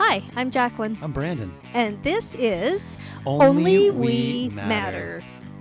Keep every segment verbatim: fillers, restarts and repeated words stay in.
Hi, I'm Jacqueline. I'm Brandon. And this is Only, Only We, We Matter. Matter.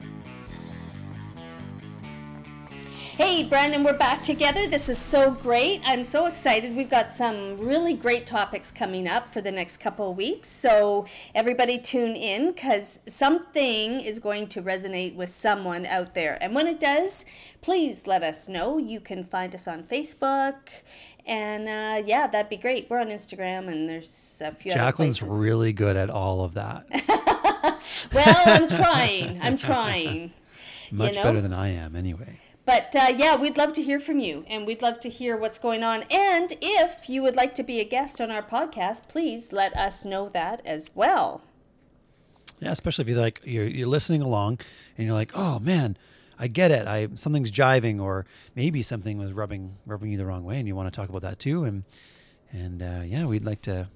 Hey, Brandon, we're back together. This is so great. I'm so excited. We've got some really great topics coming up for the next couple of weeks. So everybody tune in because something is going to resonate with someone out there. And when it does, please let us know. You can find us on Facebook. And uh, yeah, that'd be great. We're on Instagram and there's a few Jacqueline's other places. really good at all of that. Well, I'm trying. I'm trying. Much you know? better than I am anyway. But uh, yeah, we'd love to hear from you, and we'd love to hear what's going on. And if you would like to be a guest on our podcast, please let us know that as well. Yeah, especially if you're like you're, you're listening along, and you're like, oh man, I get it. I something's jiving, or maybe something was rubbing rubbing you the wrong way, and you want to talk about that too. And and uh, yeah, we'd like to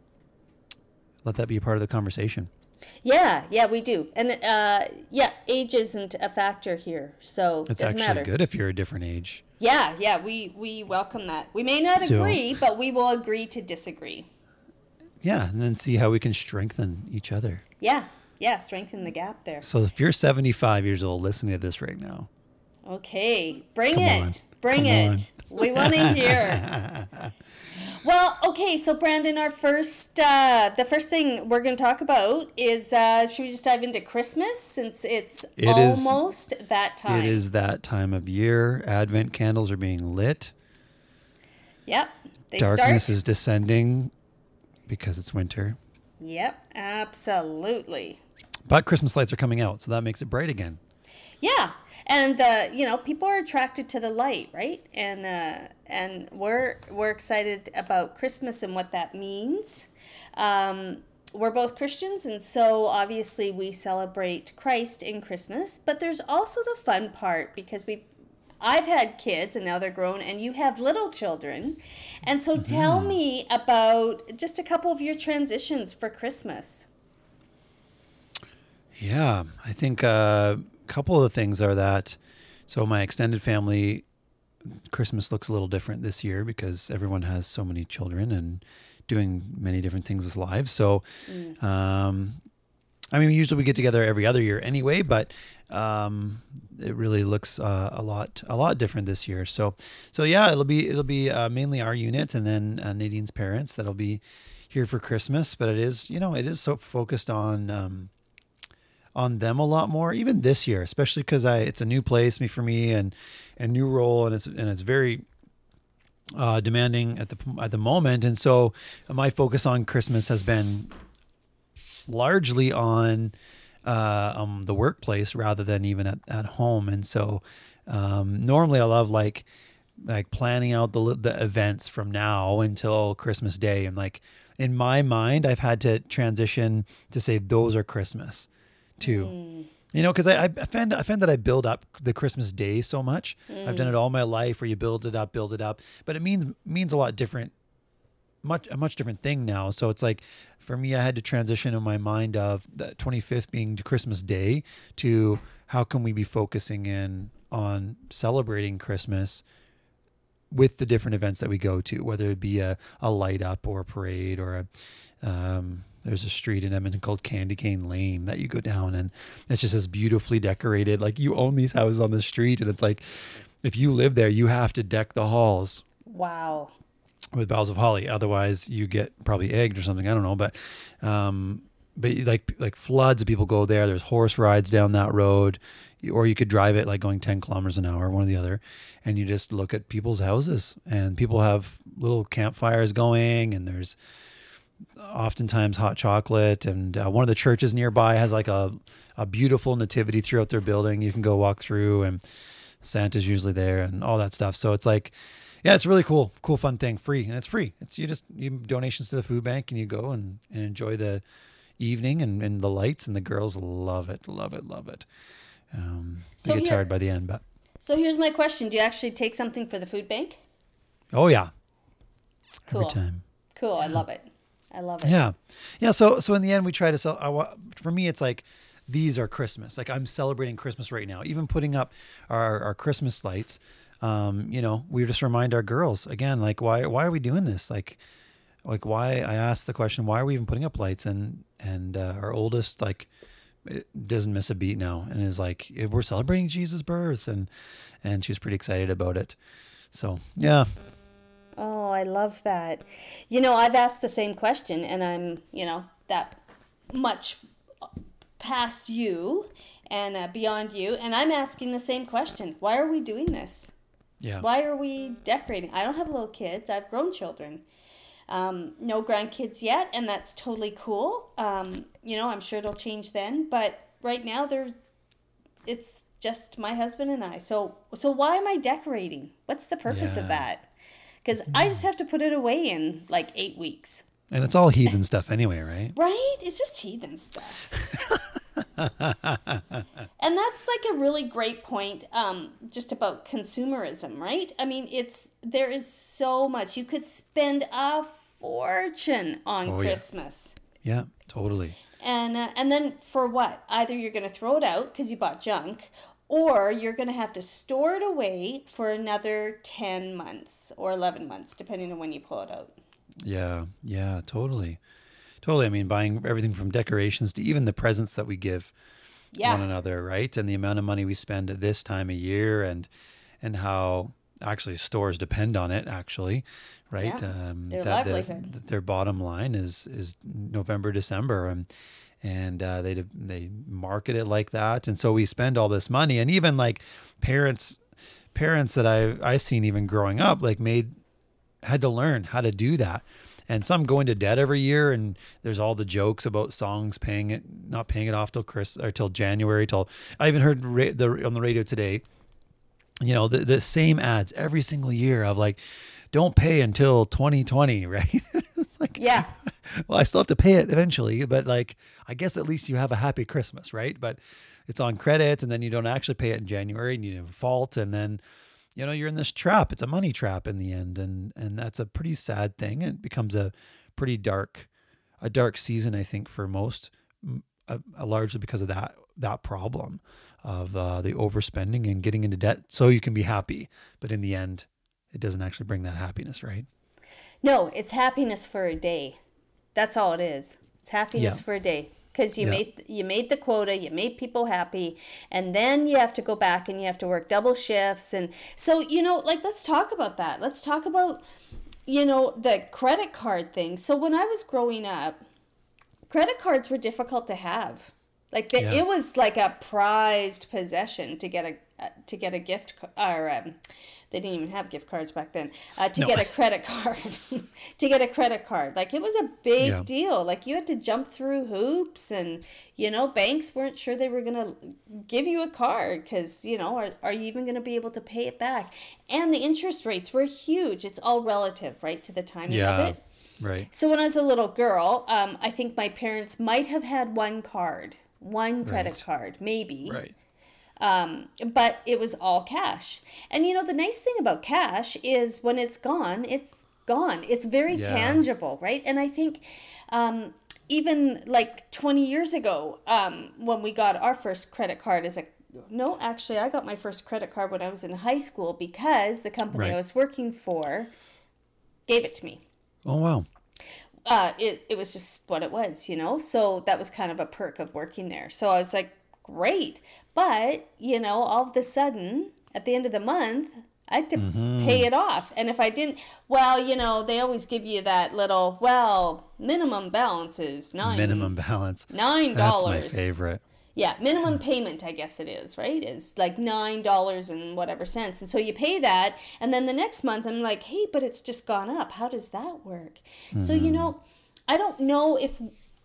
let that be a part of the conversation. Yeah, yeah, we do. And uh, yeah, age isn't a factor here, so It's it doesn't actually matter. good if you're a different age. Yeah, yeah, we, we welcome that. We may not So- agree, but we will agree to disagree. Yeah, and then see how we can strengthen each other. Yeah, yeah, strengthen the gap there. So if you're seventy-five years old listening to this right now, Okay, bring Come it. on. Bring Come it. We want to hear. Well, okay, so Brandon, our first, uh, the first thing we're going to talk about is, uh, should we just dive into Christmas since it's It is- almost that time? it is that time of year. Advent candles are being lit. Yep, they Darkness start. is descending because it's winter. Yep, absolutely. But Christmas lights are coming out, so that makes it bright again. Yeah, and uh, you know, people are attracted to the light, right? And uh, and we're we're excited about Christmas and what that means. Um, we're both Christians, and so obviously we celebrate Christ in Christmas. But there's also the fun part because we, I've had kids and now they're grown, and you have little children, and so tell me about just a couple of your transitions for Christmas. Yeah, I think uh, a couple of the things are that, so my extended family, Christmas looks a little different this year because everyone has so many children and doing many different things with lives. So, Mm. um, I mean, usually we get together every other year anyway, but um, it really looks uh, a lot a lot different this year. So, so yeah, it'll be it'll be uh, mainly our unit and then uh, Nadine's parents that'll be here for Christmas. But it is, you know, it is so focused on. Um, on them a lot more, even this year, especially because I it's a new place me for me and and new role, and it's and it's very uh, demanding at the at the moment, and so my focus on Christmas has been largely on uh, um, the workplace rather than even at, at home, and so um, normally I love like like planning out the the events from now until Christmas Day, and like in my mind I've had to transition to say those are Christmas. Too, Mm. you know, because I, I find I find that I build up the Christmas day so much. Mm. I've done it all my life, where you build it up, build it up, but it means means a lot different, much a much different thing now. So it's like for me, I had to transition in my mind of the twenty-fifth being Christmas Day to how can we be focusing in on celebrating Christmas with the different events that we go to, whether it be a, a light up or a parade or a um, there's a street in Edmonton called Candy Cane Lane that you go down, and it's just as beautifully decorated. Like you own these houses on the street, and it's like if you live there, you have to deck the halls Wow. with boughs of holly. Otherwise, you get probably egged or something. I don't know, but um, but like like floods of people go there. There's horse rides down that road, or you could drive it like going ten kilometers an hour, one or the other, and you just look at people's houses, and people have little campfires going, and there's oftentimes hot chocolate, and uh, one of the churches nearby has like a, a beautiful nativity throughout their building. You can go walk through, and Santa's usually there and all that stuff. So it's like, yeah, it's really cool, cool, fun thing, free. And it's free. It's, you just, you donations to the food bank, and you go and, and enjoy the evening and, and the lights, and the girls love it, love it, love it. Um, So they get here- tired by the end, but So here's my question. Do you actually take something for the food bank? oh yeah, Cool. every time. Cool. I love it. I love it. Yeah. Yeah. So, so in the end, we try to sell, I wa- for me, it's like, these are Christmas. Like I'm celebrating Christmas right now, even putting up our, our Christmas lights. Um, you know, we just remind our girls again, like, why, why are we doing this? Like, Like why, I asked the question, why are we even putting up lights? And, and, uh, our oldest, like, it doesn't miss a beat now and is like, we're celebrating Jesus' birth. And, and she was pretty excited about it. So, yeah. Oh, I love that. You know, I've asked the same question, and I'm, you know, that much past you and uh, beyond you, and I'm asking the same question. Why are we doing this? Yeah. Why are we decorating? I don't have little kids. I've grown children. Um, no grandkids yet, and that's totally cool. Um, you know, I'm sure it'll change then, but right now there's, it's just my husband and I. So, so why am I decorating? What's the purpose Yeah. of that? Because I just have to put it away in like eight weeks. And it's all heathen stuff anyway, right? Right? It's just heathen stuff. And that's like a really great point, um, just about consumerism, right? I mean, it's there is so much. You could spend a fortune on Oh, yeah. Christmas. Yeah, totally. And uh, and then for what? Either you're going to throw it out because you bought junk, or you're going to have to store it away for another ten months or eleven months, depending on when you pull it out. Yeah, yeah, totally. Totally. I mean, buying everything from decorations to even the presents that we give Yeah. one another, right? And the amount of money we spend at this time of year and and how actually stores depend on it actually, right? Yeah, Um their that the- livelihood. that their bottom line is is November, December, and and uh, they they market it like that, and so we spend all this money. And even like parents parents that I I seen even growing up like made had to learn how to do that. And some go into debt every year, and there's all the jokes about songs paying it, not paying it off till Chris or till January. Till I even heard ra- the on the radio today, you know, the the same ads every single year of like, don't pay until twenty twenty, right? It's like, Yeah. well, I still have to pay it eventually, but like, I guess at least you have a happy Christmas, right? But it's on credit, and then you don't actually pay it in January, and you default, and then, you know, you're in this trap. It's a money trap in the end. And, and that's a pretty sad thing. It becomes a pretty dark, a dark season, I think, for most, m- uh, uh, largely because of that, that problem of uh, the overspending and getting into debt so you can be happy. But in the end, it doesn't actually bring that happiness, right? No, it's happiness for a day. That's all it is. It's happiness Yeah. for a day. Because you Yeah. made you made the quota, you made people happy, and then you have to go back and you have to work double shifts. And so, you know, like, let's talk about that. Let's talk about, you know, the credit card thing. So when I was growing up, credit cards were difficult to have. Like, the, Yeah. it was like a prized possession to get a uh, to get a gift ca- or um, they didn't even have gift cards back then. Uh, to No. get a credit card, to get a credit card, like, it was a big Yeah. deal. Like, you had to jump through hoops, and, you know, banks weren't sure they were gonna give you a card because, you know, are are you even gonna be able to pay it back? And the interest rates were huge. It's all relative, right, to the timing of Yeah. it. Right. So when I was a little girl, um, I think my parents might have had one card, one credit Right. card, maybe. Right. Um, but it was all cash. And you know, the nice thing about cash is when it's gone, it's gone. It's very Yeah. tangible, right? And I think um, even like twenty years ago, um, when we got our first credit card as a no, actually, I got my first credit card when I was in high school because the company Right. I was working for gave it to me. Oh, wow. Uh, it, it was just what it was, you know? So that was kind of a perk of working there. So I was like, great. But, you know, all of a sudden, at the end of the month, I had to pay it off. And if I didn't, well, you know, they always give you that little, well, minimum balance is nine. Minimum balance. Nine That's dollars. my favorite. Yeah, minimum payment, I guess it is, right? Is like nine dollars and whatever cents. And so you pay that, and then the next month I'm like, hey, but it's just gone up. How does that work? So, you know, I don't know if,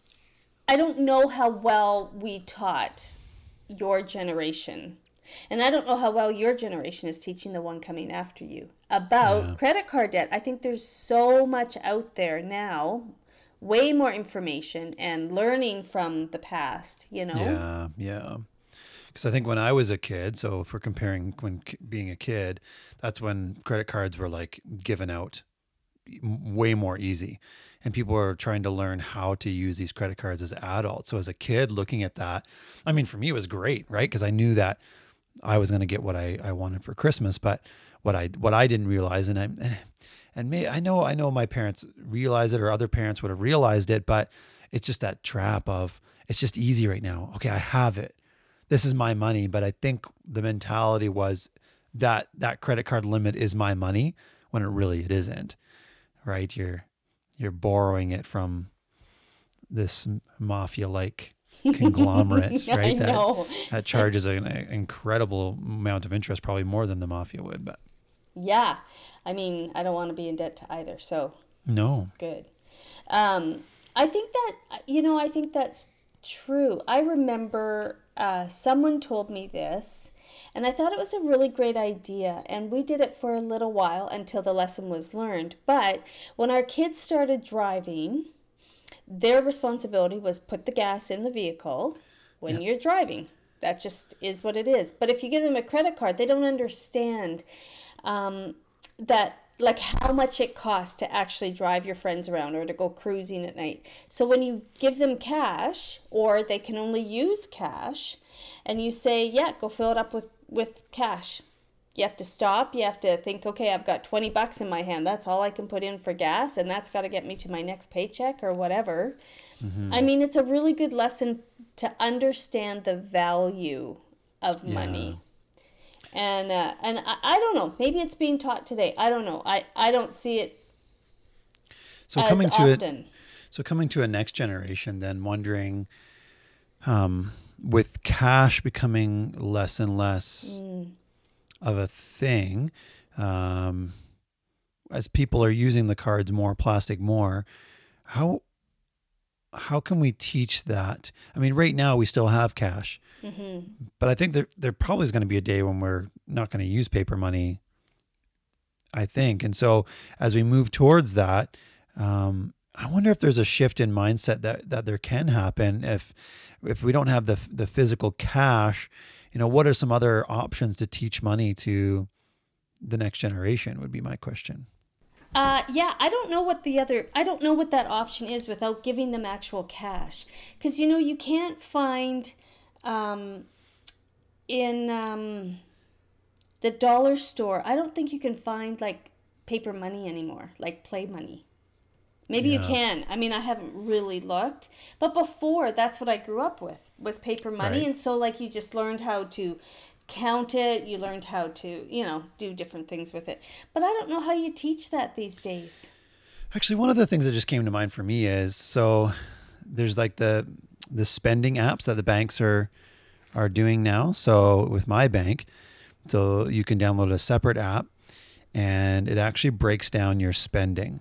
I don't know how well we taught your generation. And I don't know how well your generation is teaching the one coming after you about Yeah. credit card debt. I think there's so much out there now, way more information and learning from the past, you know? Yeah, yeah. Because I think when I was a kid, so if we're comparing when k- being a kid, that's when credit cards were like given out m- way more easy. And people were trying to learn how to use these credit cards as adults. So as a kid looking at that, I mean, for me, it was great, right? Because I knew that I was going to get what I, I wanted for Christmas. But what I what I didn't realize, and I and may I know I know my parents realize it, or other parents would have realized it, but it's just that trap of it's just easy right now. Okay, I have it. This is my money. But I think the mentality was that that credit card limit is my money when it really it isn't, right? You're you're borrowing it from this mafia-like conglomerate, I right? That know. that charges an incredible amount of interest, probably more than the mafia would. But Yeah. I mean, I don't want to be in debt to either. So no, good. Um, I think that, you know, I think that's true. I remember uh, someone told me this, and I thought it was a really great idea. And we did it for a little while until the lesson was learned. But when our kids started driving, their responsibility was put the gas in the vehicle when Yep. you're driving. That just is what it is. But if you give them a credit card, they don't understand um, that, like, how much it costs to actually drive your friends around or to go cruising at night. So when you give them cash, or they can only use cash, and you say, yeah, go fill it up with, with cash. You have to stop. You have to think, okay, I've got twenty bucks in my hand. That's all I can put in for gas, and that's got to get me to my next paycheck or whatever. Mm-hmm. I mean, it's a really good lesson to understand the value of Yeah. money. And uh, and I, I don't know. Maybe it's being taught today. I don't know. I, I don't see it so as coming to it, often. so coming to a next generation, then wondering, um, with cash becoming less and less Mm. of a thing, um, as people are using the cards more, plastic more, how how can we teach that? I mean, right now we still have cash, Mm-hmm. but I think there there probably is going to be a day when we're not going to use paper money. I think, and so as we move towards that, um, I wonder if there's a shift in mindset that that there can happen if if we don't have the the physical cash. You know, what are some other options to teach money to the next generation? Would be my question. Uh, yeah, I don't know what the other, I don't know what that option is without giving them actual cash. Because, you know, you can't find um, in um, the dollar store, I don't think you can find like paper money anymore, like play money. Maybe you Yeah. can. I mean, I haven't really looked. But before, that's what I grew up with, was paper money. Right. And so, like, you just learned how to count it. You learned how to, you know, do different things with it. But I don't know how you teach that these days. Actually, one of the things that just came to mind for me is so there's like the the spending apps that the banks are are doing now. So with my bank, so you can download a separate app, and it actually breaks down your spending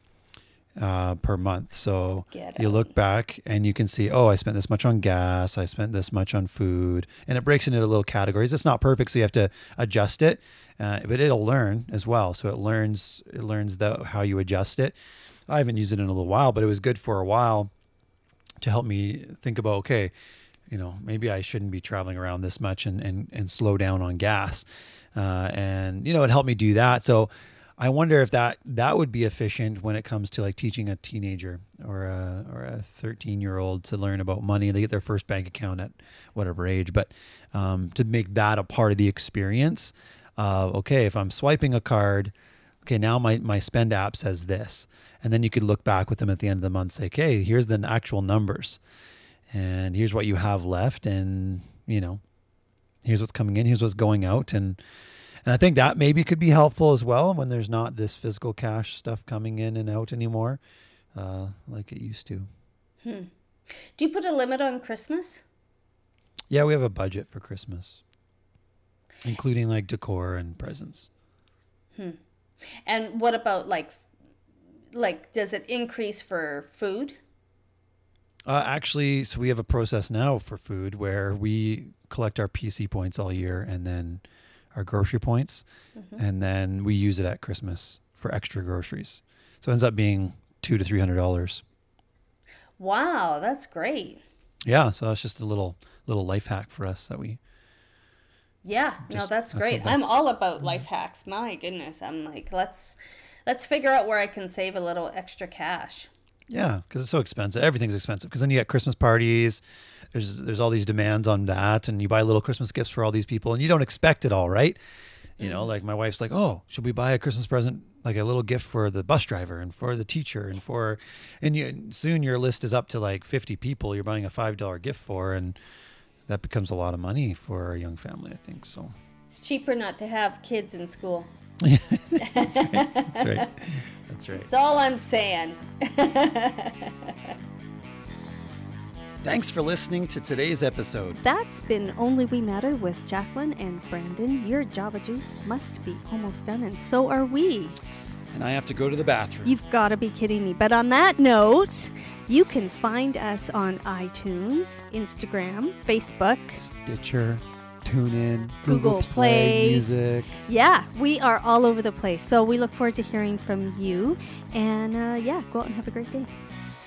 uh, per month. So Get you out. look back and you can see, oh, I spent this much on gas, I spent this much on food, and it breaks it into little categories. It's not perfect, so you have to adjust it, uh, but it'll learn as well. So it learns it learns the how you adjust it. I haven't used it in a little while, but it was good for a while to help me think about, okay, you know, maybe I shouldn't be traveling around this much and and, and slow down on gas. Uh, and, you know, it helped me do that. So I wonder if that, that would be efficient when it comes to like teaching a teenager or a, or a thirteen year old to learn about money. They get their first bank account at whatever age, but um, to make that a part of the experience of, okay, if I'm swiping a card, okay, now my, my spend app says this. And then you could look back with them at the end of the month, say, okay, here's the actual numbers and here's what you have left. And, you know, here's what's coming in, here's what's going out. And, and I think that maybe could be helpful as well when there's not this physical cash stuff coming in and out anymore, uh, like it used to. Hmm. Do you put a limit on Christmas? Yeah, we have a budget for Christmas, including like decor and presents. Hmm. And what about like, like, does it increase for food? Uh, actually, so we have a process now for food where we collect our P C points all year and then our grocery points, mm-hmm. and then we use it at Christmas for extra groceries. So it ends up being two to three hundred dollars. Wow, that's great. Yeah, so that's just a little little life hack for us that we. Yeah, just, no, that's that's great. what I'm that's- all about life hacks. My goodness, I'm like, let's let's figure out where I can save a little extra cash. Yeah, because it's so expensive. Everything's expensive. Because then you get Christmas parties. There's there's all these demands on that, and you buy little Christmas gifts for all these people, and you don't expect it all, right? You know, like my wife's like, "Oh, should we buy a Christmas present like a little gift for the bus driver and for the teacher and for, and you, soon your list is up to like fifty people you're buying a five dollar gift for, and that becomes a lot of money for a young family, I think. So it's cheaper not to have kids in school. That's right. That's right. That's right. That's all I'm saying. Thanks for listening to today's episode. That's been Only We Matter with Jacqueline and Brandon. Your Java Juice must be almost done, and so are we. And I have to go to the bathroom. You've got to be kidding me. But on that note, you can find us on iTunes, Instagram, Facebook, Stitcher, TuneIn, Google, Google Play. Play Music. Yeah, we are all over the place. So we look forward to hearing from you. And uh, yeah, go out and have a great day.